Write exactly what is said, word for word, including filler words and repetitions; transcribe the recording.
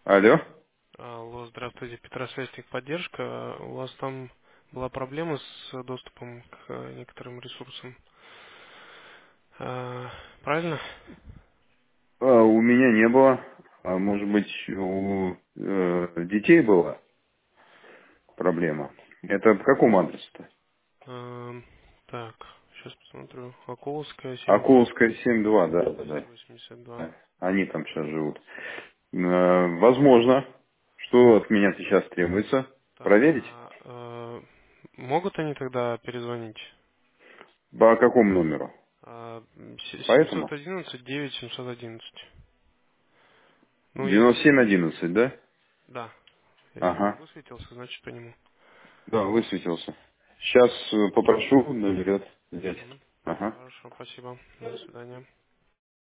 Алло. Алло, здравствуйте, Петросвязь техподдержка. У вас там была проблема с доступом к э, некоторым ресурсам. А, правильно? А, у меня не было. А может быть, у э, детей была проблема? Это по какому адресу-то? А, так, сейчас посмотрю. Околовская, семь два, Акуловская, семь два, да, да, двести да. восемьдесят два. А, Они там сейчас живут. Э, возможно. Что от меня сейчас требуется? Так, Проверить? а, э, могут они тогда перезвонить? По какому номеру? А, се- Поэтому? семьсот одиннадцать девять семьсот одиннадцать. Ну, девяносто если... семь одиннадцать, да? Да, если он Ага. высветился, значит по нему. Да, высветился. Сейчас попрошу, наберет взять. Мгм. Ага. Хорошо, спасибо. До свидания.